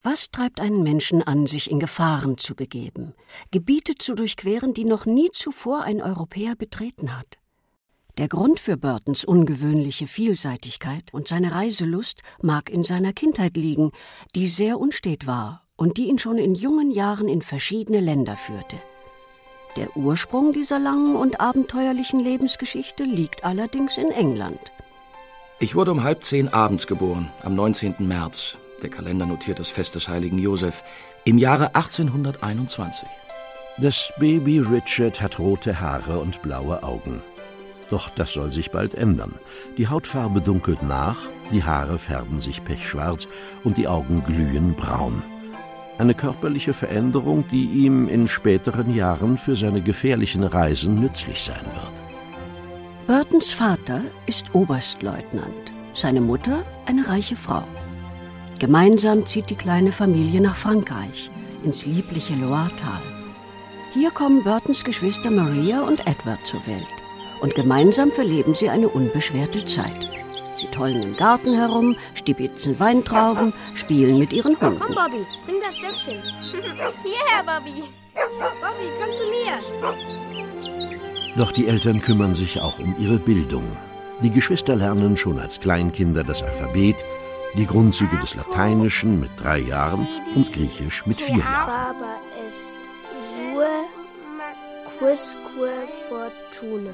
Was treibt einen Menschen an, sich in Gefahren zu begeben, Gebiete zu durchqueren, die noch nie zuvor ein Europäer betreten hat? Der Grund für Burtons ungewöhnliche Vielseitigkeit und seine Reiselust mag in seiner Kindheit liegen, die sehr unstet war und die ihn schon in jungen Jahren in verschiedene Länder führte. Der Ursprung dieser langen und abenteuerlichen Lebensgeschichte liegt allerdings in England. Ich wurde um 9:30 abends geboren, am 19. März. Der Kalender notiert das Fest des heiligen Josef, im Jahre 1821. Das Baby Richard hat rote Haare und blaue Augen. Doch das soll sich bald ändern. Die Hautfarbe dunkelt nach, die Haare färben sich pechschwarz und die Augen glühen braun. Eine körperliche Veränderung, die ihm in späteren Jahren für seine gefährlichen Reisen nützlich sein wird. Burtons Vater ist Oberstleutnant, seine Mutter eine reiche Frau. Gemeinsam zieht die kleine Familie nach Frankreich, ins liebliche Loiretal. Hier kommen Burtons Geschwister Maria und Edward zur Welt. Und gemeinsam verleben sie eine unbeschwerte Zeit. Sie tollen im Garten herum, stibitzen Weintrauben, spielen mit ihren Hunden. Komm, Bobby, bring das Stöckchen. Hierher, Bobby. Bobby, komm zu mir. Doch die Eltern kümmern sich auch um ihre Bildung. Die Geschwister lernen schon als Kleinkinder das Alphabet, die Grundzüge des Lateinischen mit 3 Jahren und Griechisch mit 4 Jahren. Baba ist Sue, Quisque, Fortuna.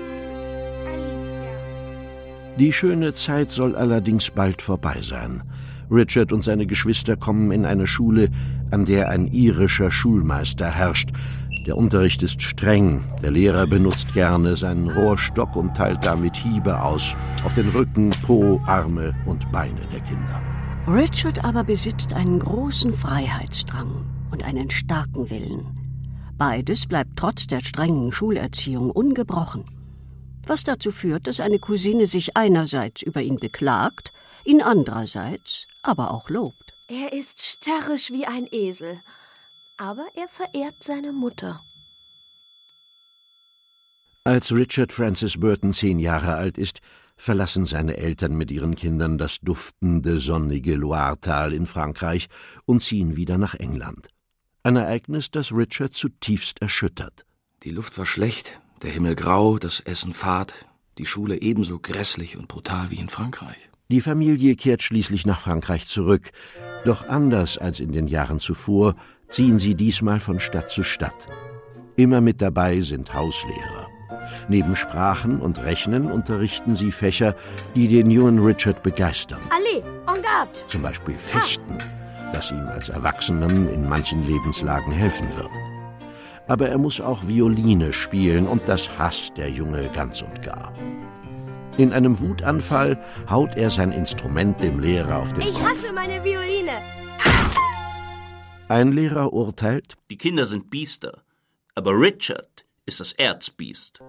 Die schöne Zeit soll allerdings bald vorbei sein. Richard und seine Geschwister kommen in eine Schule, an der ein irischer Schulmeister herrscht. Der Unterricht ist streng, der Lehrer benutzt gerne seinen Rohrstock und teilt damit Hiebe aus auf den Rücken, Po, Arme und Beine der Kinder. Richard aber besitzt einen großen Freiheitsdrang und einen starken Willen. Beides bleibt trotz der strengen Schulerziehung ungebrochen. Was dazu führt, dass eine Cousine sich einerseits über ihn beklagt, ihn andererseits aber auch lobt. Er ist störrisch wie ein Esel, aber er verehrt seine Mutter. Als Richard Francis Burton 10 Jahre alt ist, verlassen seine Eltern mit ihren Kindern das duftende, sonnige Loiretal in Frankreich und ziehen wieder nach England. Ein Ereignis, das Richard zutiefst erschüttert. Die Luft war schlecht, der Himmel grau, das Essen fad, die Schule ebenso grässlich und brutal wie in Frankreich. Die Familie kehrt schließlich nach Frankreich zurück. Doch anders als in den Jahren zuvor ziehen sie diesmal von Stadt zu Stadt. Immer mit dabei sind Hauslehrer. Neben Sprachen und Rechnen unterrichten sie Fächer, die den jungen Richard begeistern. Allez, en garde! Zum Beispiel Fechten, was ihm als Erwachsenen in manchen Lebenslagen helfen wird. Aber er muss auch Violine spielen und das hasst der Junge ganz und gar. In einem Wutanfall haut er sein Instrument dem Lehrer auf den Kopf. Ich hasse meine Violine! Ein Lehrer urteilt: Die Kinder sind Biester, aber Richard ist das Erzbiest.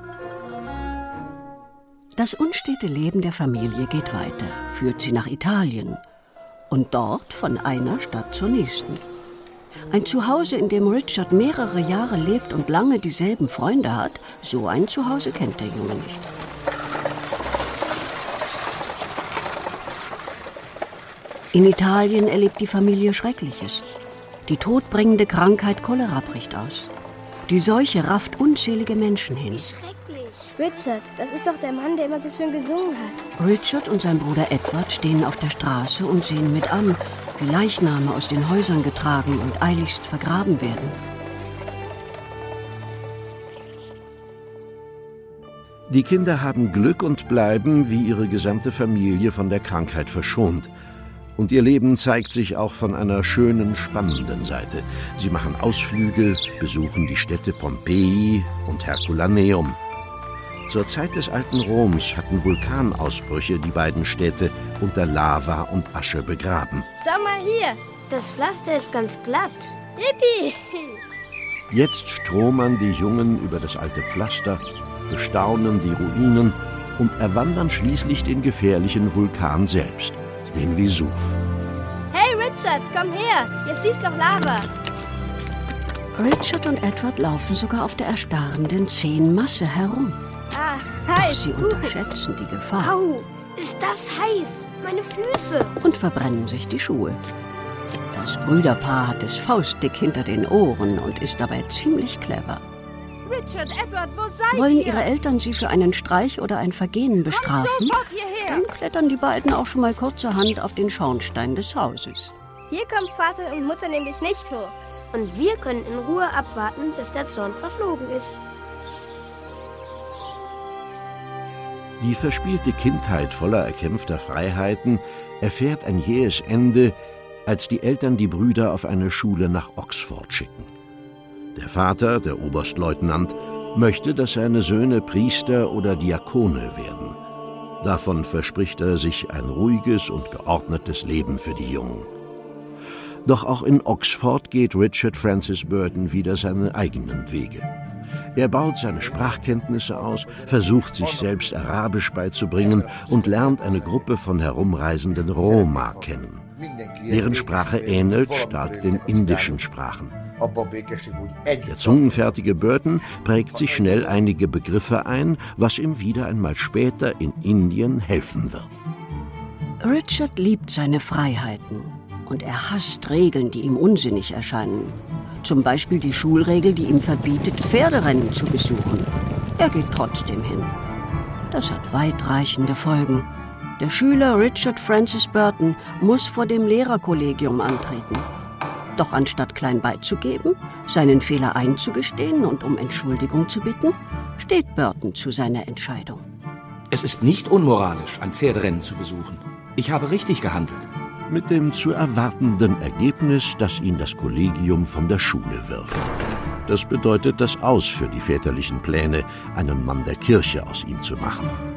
Das unstete Leben der Familie geht weiter, führt sie nach Italien und dort von einer Stadt zur nächsten. Ein Zuhause, in dem Richard mehrere Jahre lebt und lange dieselben Freunde hat, so ein Zuhause kennt der Junge nicht. In Italien erlebt die Familie Schreckliches. Die todbringende Krankheit Cholera bricht aus. Die Seuche rafft unzählige Menschen hin. Wie schrecklich. Richard, das ist doch der Mann, der immer so schön gesungen hat. Richard und sein Bruder Edward stehen auf der Straße und sehen mit an, wie Leichname aus den Häusern getragen und eiligst vergraben werden. Die Kinder haben Glück und bleiben, wie ihre gesamte Familie, von der Krankheit verschont. Und ihr Leben zeigt sich auch von einer schönen, spannenden Seite. Sie machen Ausflüge, besuchen die Städte Pompeji und Herculaneum. Zur Zeit des alten Roms hatten Vulkanausbrüche die beiden Städte unter Lava und Asche begraben. Schau mal hier, das Pflaster ist ganz glatt. Yippie! Jetzt stromern die Jungen über das alte Pflaster, bestaunen die Ruinen und erwandern schließlich den gefährlichen Vulkan selbst, den Vesuv. Hey Richard, komm her, hier fließt noch Lava. Richard und Edward laufen sogar auf der erstarrenden zähen Masse herum. Ah, Doch heiß. sie unterschätzen die Gefahr Au, ist das heiß. Meine Füße. und verbrennen sich die Schuhe. Das Brüderpaar hat es faustdick hinter den Ohren und ist dabei ziemlich clever. Richard, Edward, wo seid Wollen ihr? ihre Eltern sie für einen Streich oder ein Vergehen bestrafen? Kommt sofort hierher! Dann klettern die beiden auch schon mal kurzerhand auf den Schornstein des Hauses. Hier kommt Vater und Mutter nämlich nicht hoch. Und wir können in Ruhe abwarten, bis der Zorn verflogen ist. Die verspielte Kindheit voller erkämpfter Freiheiten erfährt ein jähes Ende, als die Eltern die Brüder auf eine Schule nach Oxford schicken. Der Vater, der Oberstleutnant, möchte, dass seine Söhne Priester oder Diakone werden. Davon verspricht er sich ein ruhiges und geordnetes Leben für die Jungen. Doch auch in Oxford geht Richard Francis Burton wieder seine eigenen Wege. Er baut seine Sprachkenntnisse aus, versucht sich selbst Arabisch beizubringen und lernt eine Gruppe von herumreisenden Roma kennen. Deren Sprache ähnelt stark den indischen Sprachen. Der zungenfertige Burton prägt sich schnell einige Begriffe ein, was ihm wieder einmal später in Indien helfen wird. Richard liebt seine Freiheiten und er hasst Regeln, die ihm unsinnig erscheinen. Zum Beispiel die Schulregel, die ihm verbietet, Pferderennen zu besuchen. Er geht trotzdem hin. Das hat weitreichende Folgen. Der Schüler Richard Francis Burton muss vor dem Lehrerkollegium antreten. Doch anstatt klein beizugeben, seinen Fehler einzugestehen und um Entschuldigung zu bitten, steht Burton zu seiner Entscheidung. Es ist nicht unmoralisch, ein Pferderennen zu besuchen. Ich habe richtig gehandelt. Mit dem zu erwartenden Ergebnis, dass ihn das Kollegium von der Schule wirft. Das bedeutet das Aus für die väterlichen Pläne, einen Mann der Kirche aus ihm zu machen.